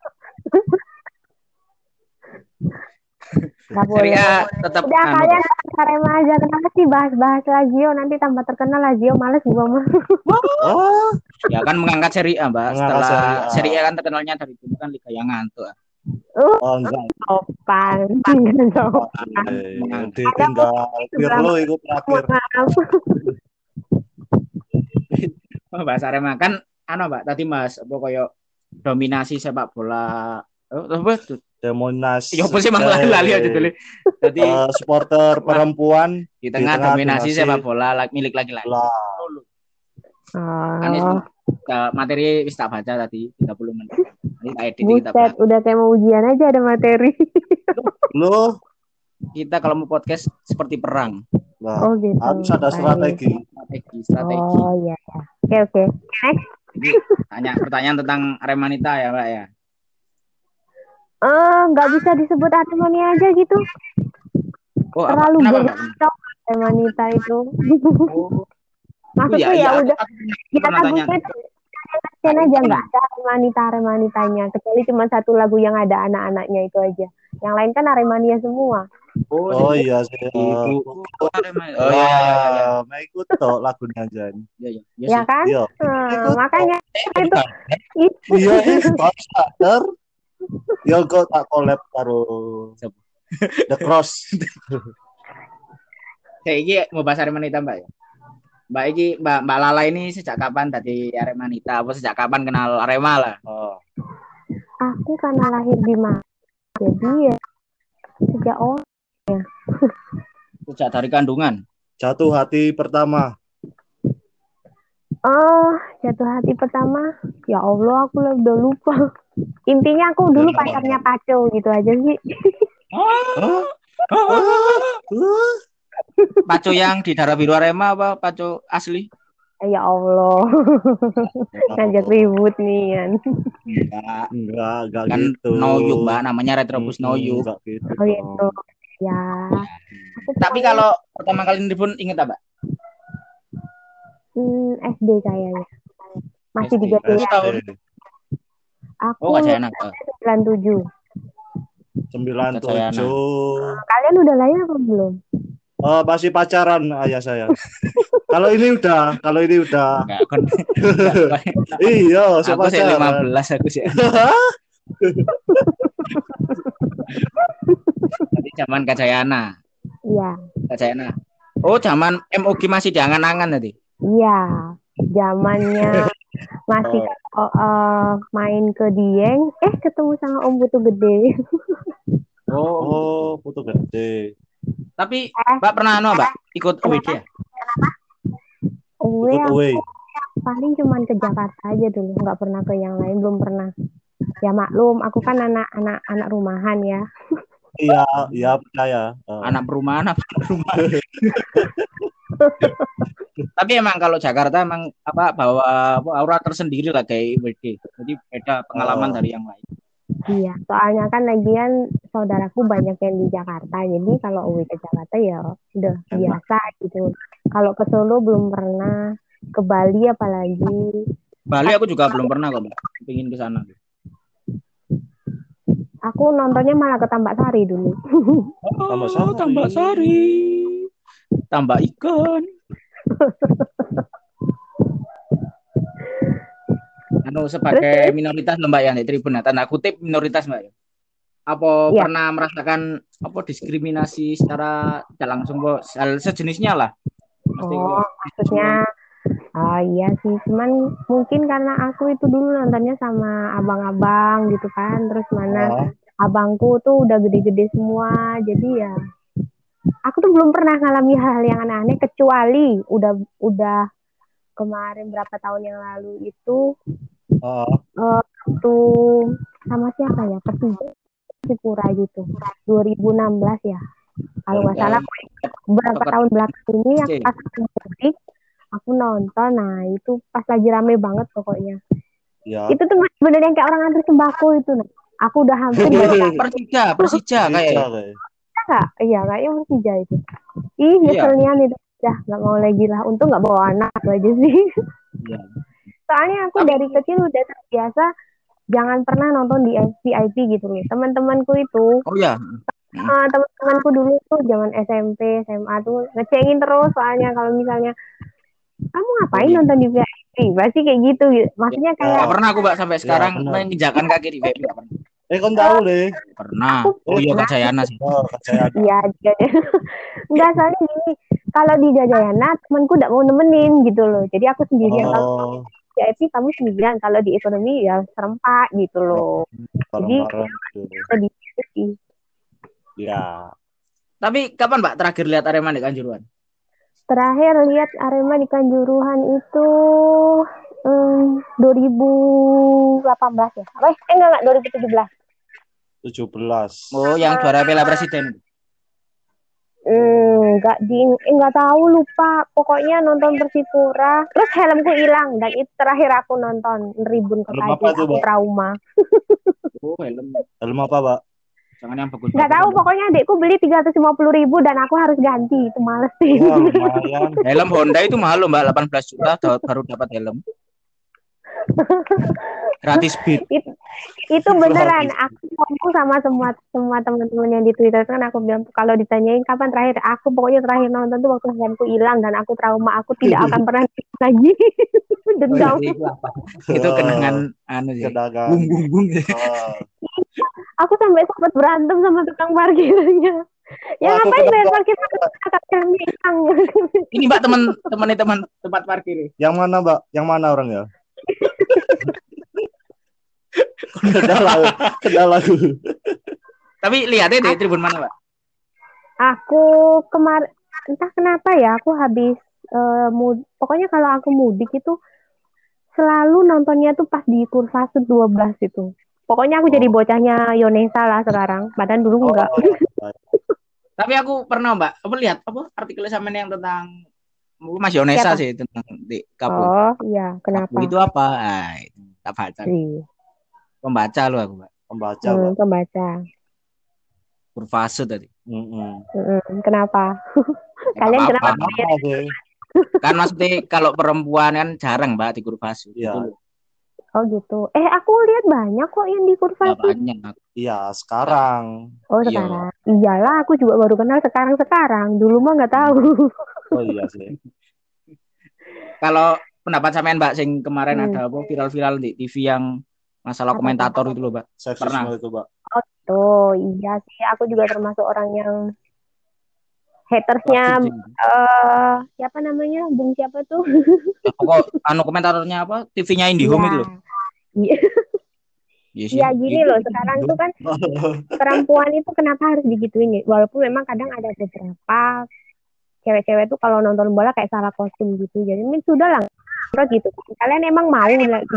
Nggak Serie boleh. A tetap Udah kalian Arema aja. Kenapa sih bahas-bahas Lazio? Nanti tambah terkenal Lazio. Males gua mah. Oh. ya kan mengangkat Serie A, Mbak. Mengangkat Setelah Serie A. Serie A kan terkenalnya dari dulu kan Liga yang ngantuk. Oh enggak. Sopan. Sopan. Ditinggal Pirlo itu terakhir. Maaf. Oh, Mbak Arema kan Mbak tadi Mas apa koyo dominasi sepak bola. Apa tuh? Demonasi. Ya apa sih malah lali aja dulu. Jadi supporter perempuan di tengah dominasi sepak bola milik laki-laki. lah. Kan itu materi wis tak baca tadi 30 menit. Nanti tak edit kita. Buset, udah kayak mau ujian aja ada materi. Lu Kita kalau mau podcast seperti perang. lah, Oh gitu. harus ada strategi. Strategi. Oh iya. Oke. Next. Jadi pertanyaan tentang Aremanita ya, Mbak ya. Nggak bisa disebut Aremania aja gitu. Oh, Terlalu kenapa, banyak Mbak? Aremania itu. Oh, Maksudnya iya, ya udah kita pernah tanya. lagunya kalian aja nggak ada Aremania Aremanianya, kecuali cuma satu lagu yang ada anak-anaknya itu aja. Yang lain kan Aremania semua. Oh iya sih. Ibu. Oh iya iya iya iya. Mau ikut toh lagunya Jan. Iya iya. Iya Ya sih. kan? Iya. Ikut. Makanya itu Iya baru sadar. Yo kok tak collab karo Siapa? The Cross. Kayak iki mau bahas Aremanita Mbak ya. Mbak iki Mbak Lala ini sejak kapan tadi Aremanita? Apa sejak kapan kenal Arema lah? Oh. aku karena lahir di Malang. Jadi ya sejak Sejak dari kandungan. Jatuh hati pertama. jatuh hati pertama, ya Allah aku udah lupa. Intinya aku dulu pacarnya Paco gitu aja sih. Paco yang di darah biru Arema apa Paco asli? Ya Allah, ngajak ribut nih kan. Enggak Kan gitu. Noyuk Mbak, namanya Retrobus Noyuk. Enggak gitu. Oh gitu. Ya. Aku Tapi kalau pertama kali nelfon inget apa? SD kayaknya. Masih SD. di Gading. Itu tahun. Aku Oh, Kak Jayana. 97. 97. Kalian udah lahir apa belum? Oh, masih pacaran ayah saya. Kalau ini udah. Enggak, kan. Iya, Aku sih 15 aku sih. Tadi zaman Kak Jayana. Iya. Kak Jayana. Oh, zaman MOG masih diangan-angan tadi. Iya. Zamannya masih main ke Dieng, ketemu sama Om Putu Gede. Oh, Putu Gede. Tapi Mbak pernah Mbak ikut UWD ya? Uwe Ikut away. paling cuman ke Jakarta aja dulu, nggak pernah ke yang lain, belum pernah. Ya maklum, aku kan anak rumahan ya. Iya percaya. Anak perumahan. Tapi emang kalau Jakarta emang bawa aura tersendiri lah kayak UWD. Jadi beda pengalaman dari yang lain. Iya, soalnya kan lagian saudaraku banyak yang di Jakarta, jadi kalau uwe ke Jakarta ya udah biasa gitu. Kalau ke Solo belum pernah, ke Bali apalagi. Bali aku juga belum pernah kok, Mbak. Pengen ke sana. Aku nontonnya malah ke Tambak Sari dulu. Tambak Sari. Tambak ikan. Sebagai minoritas Mbak ya di Tribun, tanda kutip minoritas Mbak ya. Apa pernah merasakan diskriminasi secara tidak langsung hal sejenisnya lah? Maksudnya iya sih, cuman mungkin karena aku itu dulu nontonnya sama abang-abang gitu kan, terus mana abangku tuh udah gede-gede semua, jadi ya aku tuh belum pernah ngalami hal yang aneh-aneh, kecuali udah kemarin berapa tahun yang lalu itu waktu sama siapa ya, Persipura gitu, 2016 ya kalau nggak salah. Beberapa tahun belakang ini pas aku nonton, nah itu pas lagi rame banget pokoknya. Ya. Itu tuh bener yang kayak orang antri sembako itu. Nah, aku udah hampir Persija kayak. Iya kayaknya Persija itu. Nyeselnya nih, dah nggak mau lagi lah. Untung nggak bawa anak aja sih. Iya. Soalnya aku dari kecil udah terbiasa jangan pernah nonton di VIP gitu nih. Teman-temanku itu. Oh ya. Teman-temanku dulu tuh zaman SMP, SMA tuh ngecengin terus, soalnya kalau misalnya kamu ngapain nonton di VIP, pasti kayak gitu. Maksudnya kayak nggak pernah aku Mbak sampai sekarang menginjakan kaki di VIP, nggak pernah. Kan tahu deh. Pernah. Oh iya Kak Jayana sih. Iya, enggak, soalnya gini, kalau di Jayana temanku nggak mau nemenin gitu loh, jadi aku sendirian. Kalau VIP kamu sendirian, kalau di ekonomi ya serempak gitu loh. Jadi kita di VIP. Ya. Tapi kapan Mbak terakhir lihat Arema di Kanjuruhan? Terakhir lihat Arema di Kanjuruhan itu 2018 ya? Enggak 2017. 17. Oh, yang juara Piala Presiden. Enggak tahu, lupa. Pokoknya nonton Persipura, terus helmku hilang, dan itu terakhir aku nonton Tribun Kekaji, aku trauma. Oh, helm apa, Pak? Jangan yang bagus. Nggak tahu, pokoknya adekku beli 350.000 dan aku harus ganti. Itu males sih. Wah, lumayan. Helm Honda itu mahal loh Mbak, 18 juta baru dapat helm. Gratis beat. Itu beneran, aku ngomong sama semua teman-teman yang di Twitter kan, aku bilang kalau ditanyain kapan terakhir, aku pokoknya terakhir nonton tuh waktu handphonku hilang dan aku trauma, aku tidak akan pernah nonton lagi. Oh, Dendam. itu apa? Itu kenangan anu sih. Kenangan. Bung bung bung. Oh. Aku sampai sempat berantem sama tukang parkirnya. Ya Wah, aku ngapain bayar kenapa? parkir kakak hilang. Ini Mbak teman tempat parkir. Yang mana, Mbak? Yang mana orangnya? Kendala aku. Tapi lihatnya di tribun mana, Mbak? Aku kemarin entah kenapa ya, aku habis pokoknya kalau aku mudik itu selalu nontonnya tuh pas di Kurva Sud 12 itu. Pokoknya aku jadi bocahnya Yonesa lah sekarang. Padahal dulu enggak. Tapi aku pernah Mbak, apa lihat apa artikel sama yang tentang Mas Yonesa Siapa? sih tentang di Kapu. Oh iya, kenapa? Kapu itu apa? Tak baca. Iya. Pembaca lu aku, Mbak. Pembaca, Mbak. Pembaca. Kurva Sud tadi. Kenapa? Ya, Kalian apa-apa. kenapa? Apa sih? Kan maksudnya kalau perempuan kan jarang Mbak di Kurva Sud. Iya. Gitu. Oh gitu. Aku lihat banyak kok yang di Kurva Ya, Sud. banyak. Iya, sekarang. Oh Iya. sekarang. Iyalah, aku juga baru kenal sekarang. Dulu mah nggak tahu. Oh iya sih. Kalau pendapat sampean Mbak sing kemarin ada apa viral-viral di TV yang masalah Apa komentator itu loh, Mbak. Seksisme itu, Mbak. Oh tuh, iya sih. Aku juga termasuk orang yang hatersnya siapa namanya? Bung siapa tuh? Kok anu komentatornya apa? TV-nya IndiHome itu loh. Iya. Yes, Iya gini loh, sekarang tuh kan perempuan itu kenapa harus digituin ya? Walaupun memang kadang ada beberapa cewek-cewek tuh kalau nonton bola kayak salah kostum gitu. Jadi ini sudah lah, gitu. Kalian emang mau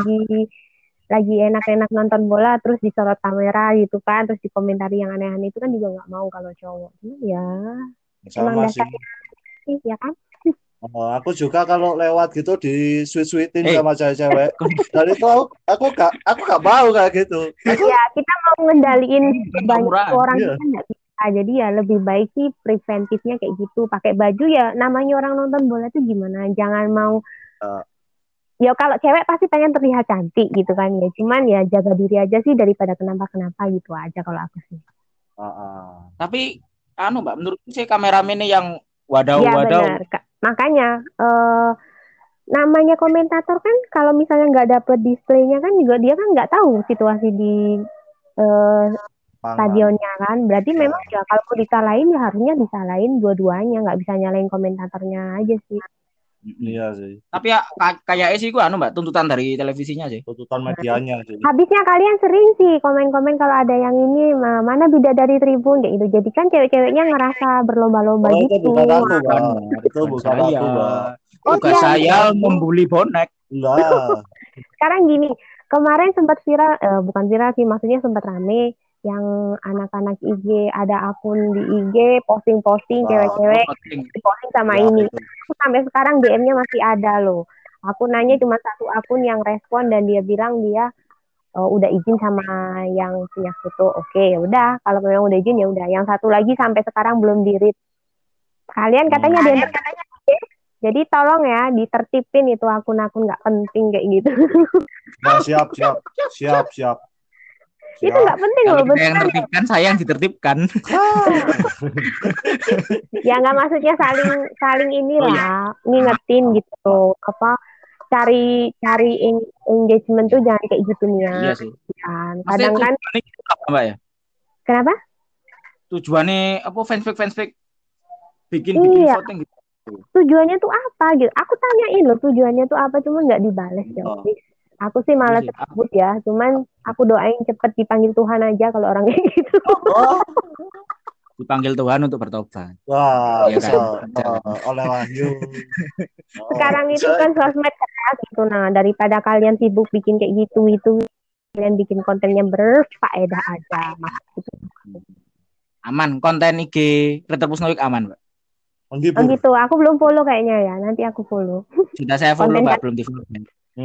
lagi enak-enak nonton bola terus disorot kamera gitu kan, terus dikomentari yang aneh-aneh itu kan juga nggak mau kalau cowok. Ya, Sama sih. Sih, ya kan? Aku juga kalau lewat gitu di sweet-sweetin sama cewek-cewek. Dan itu aku gak mau kayak gitu. Ya kita mau ngendaliin banyak orang Iya. kan nggak bisa. Jadi ya lebih baik sih preventifnya kayak gitu. Pakai baju ya, namanya orang nonton bola tuh gimana? Jangan mau ya kalau cewek pasti pengen terlihat cantik gitu kan ya. Cuman ya jaga diri aja sih daripada kenapa-kenapa gitu aja kalau aku sih. Tapi anu Mbak, menurutku sih kameramen ini yang Ya benar. Makanya namanya komentator kan kalau misalnya nggak dapet displaynya kan juga dia kan nggak tahu situasi di stadionnya kan. Berarti memang ya kalau mau disalahin ya harusnya disalahin dua-duanya, nggak bisa nyalain komentatornya aja sih. Iya sih. Tapi ya kayaknya sih gua anu Mbak, tuntutan dari televisinya sih. Tuntutan medianya sih. Habisnya kalian sering sih komen-komen kalau ada yang ini mana bidadari Tribun kayak gitu. Jadi kan cewek-ceweknya ngerasa berlomba-lomba gitu. Itu bukan aku, Mbak. Itu bukan aku, Mbak. Tugas saya membuli bonek. Enggak. Sekarang gini, kemarin sempat viral, bukan viral sih, maksudnya sempat rame yang anak-anak IG, ada akun di IG posting-posting cewek-cewek posting sama ini. Sampai sekarang DM-nya masih ada loh. Aku nanya cuma satu akun yang respon dan dia bilang dia udah izin sama yang punya foto. Oke, ya udah. Kalau memang udah izin ya udah. Yang satu lagi sampai sekarang belum di-read. Kalian katanya dia jadi tolong ya ditertipin itu akun-akun nggak penting kayak gitu. Nah, siap. Itu nggak penting loh, betul. Yang tertibkan saya yang ditertibkan. Ya nggak maksudnya saling inilah ngingetin gitu. Apa cari engagement tuh jangan kayak gitu nih ya. Iya sih. Kadang kan apa Mbak ya? Kenapa? Tujuannya apa fanfic bikin voting gitu. Tujuannya tuh apa gitu? Aku tanyain loh tujuannya tuh apa, cuma nggak dibales ya. Aku sih malah sebut ya, cuman aku doain cepet dipanggil Tuhan aja kalau orang kayak gitu. Dipanggil Tuhan untuk bertobat. Wah, ya kan? Oleh Wahyu. Sekarang itu kan sosmed kayak gitu. Nah, daripada kalian sibuk bikin kayak gitu itu, kalian bikin kontennya berfaedah aja. Aman, konten IG Retropus Noyuk aman, Mbak. Oh gitu, aku belum follow kayaknya ya. Nanti aku follow. Sudah saya follow, Mbak, belum di follow.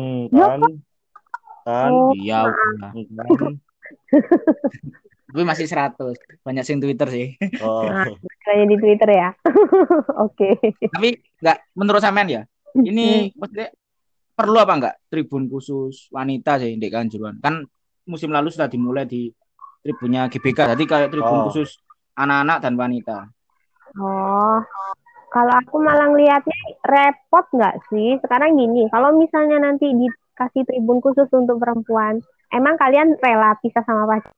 Kan? Iya, tapi masih 100. Banyak sing Twitter sih. Hanya di Twitter ya. Oke. Tapi enggak menurut sampean ya. Ini maksudnya perlu apa enggak tribun khusus wanita sih di Kanjuruhan? Kan musim lalu sudah dimulai di tribunnya GBK. Jadi kayak tribun Oh, khusus anak-anak dan wanita. Oh, kalau aku malah ngelihatnya repot nggak sih? Sekarang gini, kalau misalnya nanti dikasih tribun khusus untuk perempuan, emang kalian rela pisah sama pacar?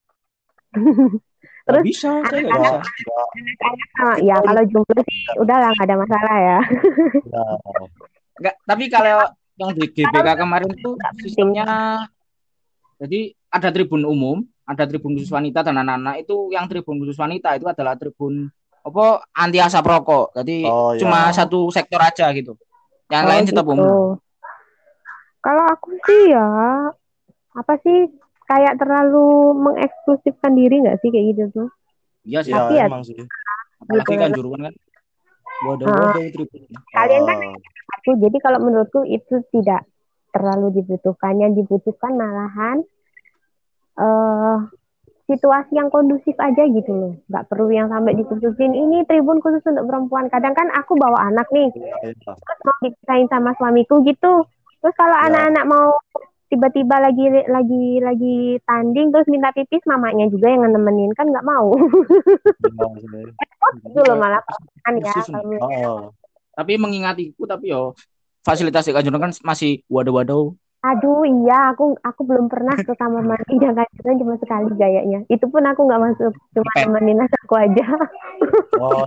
Nggak Terus bisa, saya nggak enggak, bisa. anak-anak sama, itu ya kalau jomblo sih udahlah nggak ada masalah ya. ya. Enggak, tapi kalau yang di GBK kemarin tuh Nggak penting. sistemnya jadi ada tribun umum, ada tribun khusus wanita dan anak-anak. Itu yang tribun khusus wanita itu adalah tribun apa anti asap rokok. Jadi Oh cuma ya. satu sektor aja gitu. Yang Oh lain tetap gitu. umum. Kalau aku sih ya, apa sih kayak terlalu mengeksklusifkan diri nggak sih kayak gitu tuh? Iya sih. Ya Tapi ya emang sih. Apalagi gitu. kan Juruan kan Heeh. wadah-wadah tribun. Kalian kan Oh, aku, jadi kalau menurutku itu tidak terlalu dibutuhkan. Yang dibutuhkan malahan eh situasi yang kondusif aja gitu loh. Nggak perlu yang sampai dikhususin ini tribun khusus untuk perempuan. Kadang kan aku bawa anak nih, iya, iya. terus mau dipisahin sama suamiku gitu. Terus kalau Ya, anak-anak mau tiba-tiba lagi tanding terus minta pipis, mamanya juga yang nemenin, kan nggak mau. iya sih. Itu loh malah kan ya Khusus. kalau menurut- Oh, Tapi mengingatiku tapi yo fasilitas di Kanjuruhan kan masih wadah-wadah. Aduh iya, aku belum pernah ke kamar mandi yang kan cuma sekali gayanya. Itu pun aku nggak masuk, cuma Pipet. nemenin anakku aja. oh,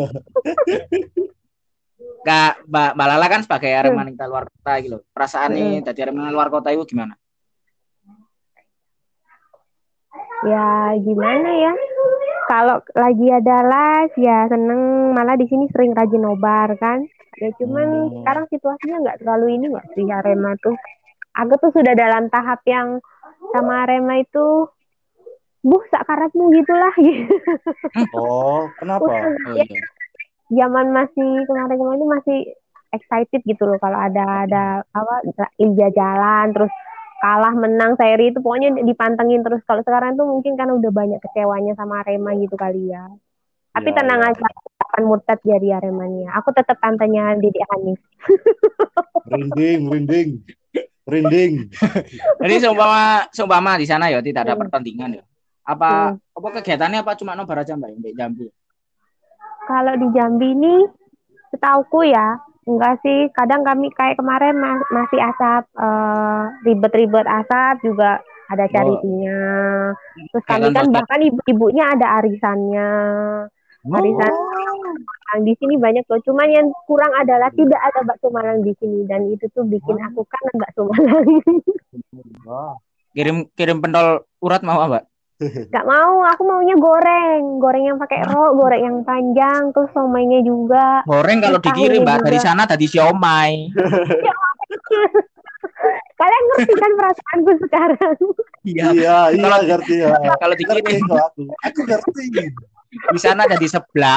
Kak Mbak Lala kan sebagai Aremania luar kota gitu. Perasaannya Mm-mm. dari Aremania luar kota itu gimana? Ya gimana ya? Kalau lagi ada les ya seneng, malah di sini sering rajin nobar kan. Ya cuman Hmm. sekarang situasinya nggak terlalu ini nggak sih Arema tuh. Aku tuh sudah dalam tahap yang sama Arema itu sakaratmu gitulah gitu. Oh, kenapa? Oh Ya, iya. zaman masih kemarin-kemarin itu masih excited gitu loh kalau ada apa liga jalan terus kalah menang seri itu pokoknya dipantengin terus. Kalau sekarang tuh mungkin kan udah banyak kecewanya sama Arema gitu kali ya. Tapi Ya, tenang ya. aja, aku akan murtad jadi Aremania. Aku tetap tantenya Didi Hanif. Merinding, merinding, merinding. Jadi seumpama di sana ya tidak ada pertandingan ya. Hmm. Apa kegiatannya apa cuma nobar aja Mbak di Jambi? Kalau di Jambi ini, setauku ya, enggak sih. Kadang kami kayak kemarin masih asap, ribet-ribet asap juga ada Oh, charity-nya. Terus kami Kegiatan kan basket. bahkan ibu-ibunya ada arisannya. Arisan oh, di sini banyak loh. Cuman yang kurang adalah tidak ada bakso Malang di sini dan itu tuh bikin aku kangen bakso Malang. wah. Kirim pentol urat mau Mbak? Gak mau, aku maunya goreng yang pakai goreng yang panjang, terus somainya juga, Goreng kalau terus dikirim tahunya Mbak dari juga. sana tadi siomay. Kalian ngerti kan perasaanku sekarang? Iya. Iya, iya, Kalau ngerti ya. kalau Ngerti dikirim kok aku. Aku ngerti. di sana jadi seblak.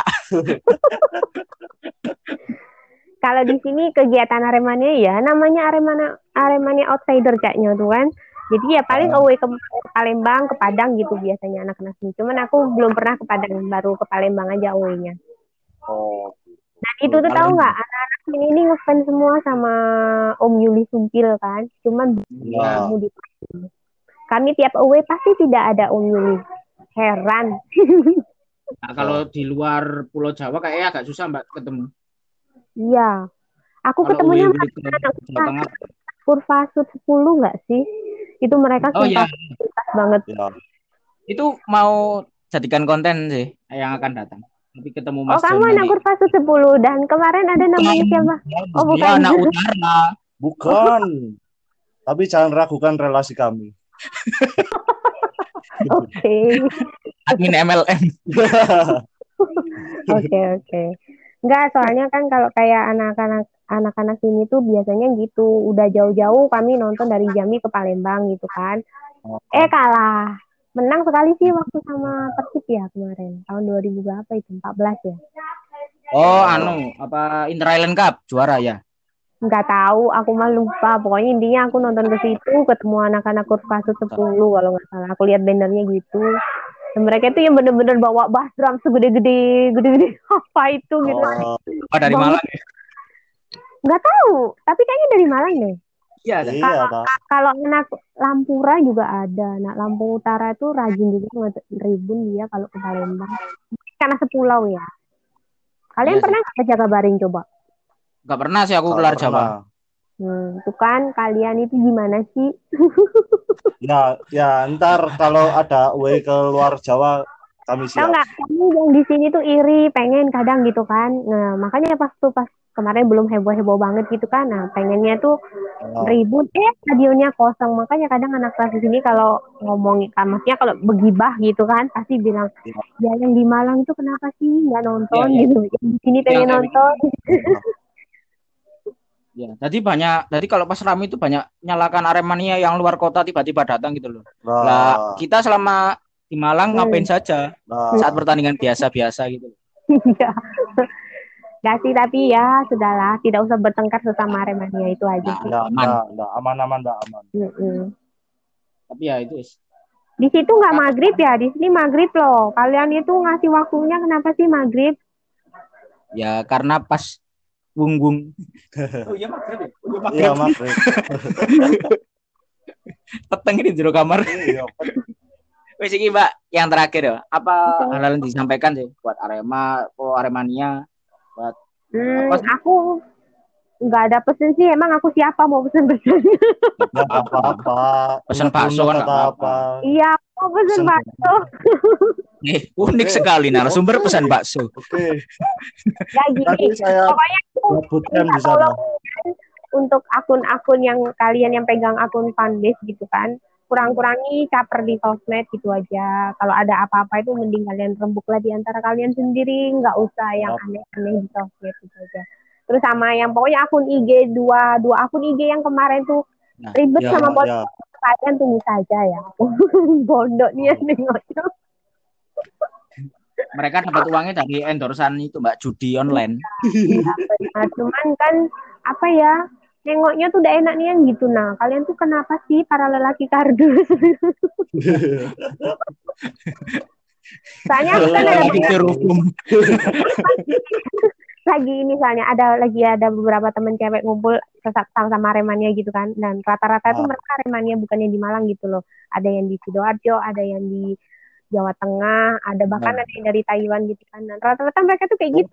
Kalau di sini kegiatan Aremania ya namanya Aremania outsider kayaknya tuh kan. Jadi ya paling away ke Palembang, ke Padang gitu biasanya anak-anak sini. Cuman aku belum pernah ke Padang, baru ke Palembang aja away-nya. Oh, Dan itu tuh tahu nggak, anak-anak sini ini ngefans semua sama Om Yuli Sumpil kan. Cuman iya. kamu di kami tiap away pasti tidak ada Om Yuli. Heran. Nah, kalau di luar Pulau Jawa kayaknya agak susah Mbak ketemu. Iya. Aku Kalau ketemunya Uwi ke sama Jawa Tengah. kurva sud 10 nggak sih? Itu mereka Oh ya, pintas banget. Ya. itu mau jadikan konten sih yang akan datang. Nanti ketemu Oh, Mas John kamu anak nanti. kurva sud 10 dan kemarin ada namanya siapa? Oh, Dia bukan. anak utara. Bukan. Tapi jangan ragukan relasi kami. Oke. Admin MLM. Oke. Enggak, soalnya kan kalau kayak anak-anak sini tuh biasanya gitu, udah jauh-jauh kami nonton dari Jambi ke Palembang gitu kan. Kalah. Menang sekali sih waktu sama Persib ya kemarin. Tahun 2000 berapa itu? 14 ya. Oh, apa Inter Island Cup juara ya? Nggak tahu, aku mah lupa. Pokoknya intinya aku nonton ke situ, ketemu anak-anak kurva sud 10 kalau nggak salah. Aku lihat bannernya gitu. Dan mereka itu yang bener-bener bawa bass drum segede-gede apa itu gitu. Oh, Oh, dari Banget. Malang ya? Nggak tahu, tapi kayaknya dari Malang deh. Iya, ada. Iya, tak. Kalau anak Lampura juga ada. Nah, Lampung Utara itu rajin juga ngeribun dia kalau ke Palembang. Karena sepulau ya. Kalian Iya sih. pernah nggak ke Jakabaring coba? Nggak pernah sih aku Tak keluar pernah. Jawa. Itu kan kalian itu gimana sih? Ya, ntar kalau ada way ke luar Jawa kami Tahu siap. nggak? Kami yang di sini tuh iri, pengen kadang gitu kan. Nah, makanya pas kemarin belum heboh-heboh banget gitu kan. Nah, pengennya tuh Oh, ribut, stadionnya kosong. Makanya kadang anak kelas di sini kalau ngomong, maksudnya kalau begibah gitu kan, pasti bilang, iya. ya yang di Malang itu kenapa sih nggak Iya, nonton iya. gitu? Yang di sini Yang pengen kayak nonton. Ya, jadi kalau pas rame itu banyak nyalakan Aremania yang luar kota tiba-tiba datang gitu loh. Lah, Nah, kita selama di Malang ngapain saja nah, saat pertandingan biasa-biasa gitu. Iya. Gak sih, tapi ya sudahlah, tidak usah bertengkar sesama Aremania itu aja Nah, sih. aman. aman, aman. Mm-mm. Tapi ya itu Di situ nggak maghrib ya, di sini maghrib loh. Kalian itu ngasih waktunya kenapa sih maghrib? ya karena pas wung-wung. Oh iya maghrib ya? Oh Iya, iya maghrib. maghrib. Peteng ini di jero kamar. Iya, Wes iki Mbak, yang terakhir ya. Apa Oke. hal-hal yang disampaikan sih buat Aremania, buat apa sih? Aku nggak ada pesen sih. Emang aku siapa mau pesen-pesen? ya nggak apa-apa. Pesen bakso kan nggak Atau apa-apa. Iya, aku mau pesen Pesen bakso. Unik sekali narasumber pesan bakso. Oke, Ya nanti gini, saya pokoknya aku buatkan minta di sana. tolong untuk akun-akun yang kalian yang pegang akun fanbase gitu kan. Kurang-kurangi caper di sosmed gitu aja. Kalau ada apa-apa itu mending kalian rembuklah di antara kalian sendiri, nggak usah yang Yap. aneh-aneh di sosmed gitu aja. Terus sama yang pokoknya akun IG dua akun IG yang kemarin tuh Nah, ribet Ya, sama ya. kalian tunggu saja ya. Bodohnya nengoknya. mereka dapat uangnya dari endorsan itu Mbak judi online. Nah, cuman kan apa ya, nengoknya tuh udah enak nih yang gitu. Nah, kalian tuh kenapa sih para lelaki kardus? Soalnya aku kan ada Lagi hukum. lagi ada beberapa temen cewek ngumpul sama Aremania gitu kan. Dan rata-rata itu mereka Aremania bukannya di Malang gitu loh. Ada yang di Sidoarjo, ada yang di Jawa Tengah, ada bahkan ada yang dari Taiwan gitu kan. Dan rata-rata mereka tuh kayak gitu.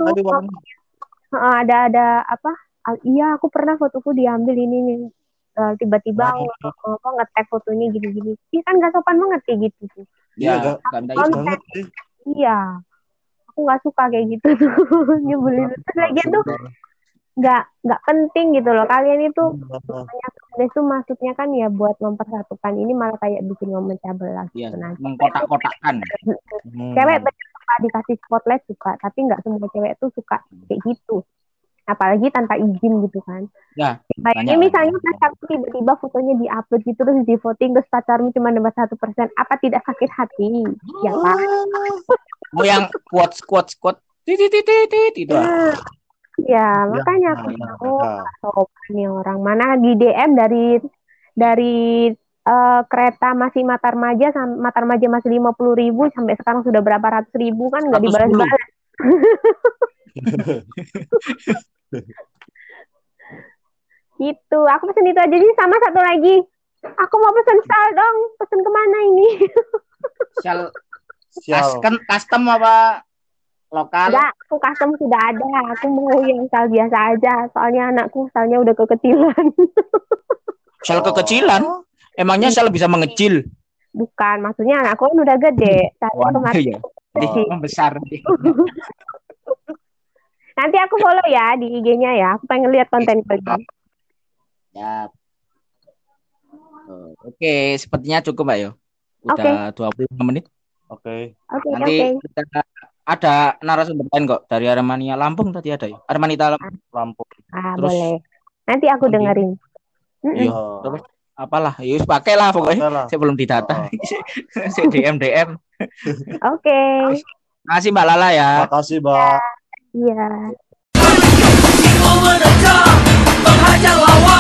Ada apa? Iya, aku pernah fotoku diambil ini nih. Tiba-tiba nge-tag fotonya gini-gini. Iya kan gak sopan banget kayak gitu tuh. Ya, banget sih. Iya, aku nggak suka kayak gitu tuh. Nyebelin. Terus lagi tuh nggak penting gitu loh. Kalian itu itu maksudnya kan ya buat mempersatukan, ini malah kayak bikin memecah belah gitu. Nah, mengkotak-kotakkan. Cewek suka dikasih spotlight suka, tapi nggak semua cewek tuh suka kayak gitu. Apalagi tanpa izin gitu kan. Ya, ini misalnya pacarmu tiba-tiba fotonya di-upload gitu terus di voting terus pacarmu cuma dapat 1%, apa tidak sakit hati? Ya kan? Mau yang quote titit itu. Ya, makanya aku sopan nih orang. Mana di DM dari kereta masih Matarmaja masih 50.000 sampai sekarang sudah berapa ratus ribu kan nggak dibalas-balas. Gitu, aku pesen itu aja sih. Sama satu lagi, aku mau pesen sal dong. Pesen kemana ini? Sal custom apa lokal? Enggak, aku custom sudah ada. Aku mau yang sal biasa aja. Soalnya anakku salnya udah kekecilan. Sal kekecilan? Emangnya sal bisa mengecil? Bukan, maksudnya anakku kan udah gede. Salnya kemarin membesar. Nanti aku follow ya di IG-nya ya. Aku pengen lihat konten kalian. Ya. Oke, sepertinya cukup Mbak yo. Udah 25 menit. Oke. Nanti kita ada narasumber lain kok dari Aremania Lampung tadi ada ya. Aremania Lampung. Terus, boleh. Nanti aku dengerin. Iya. Terus apalah, ya pakai lah pokoknya. Saya belum didata. Saya DM. Oke. Makasih Mbak Lala ya. Makasih Mbak. Iya. Menerjang, menghajar lawan.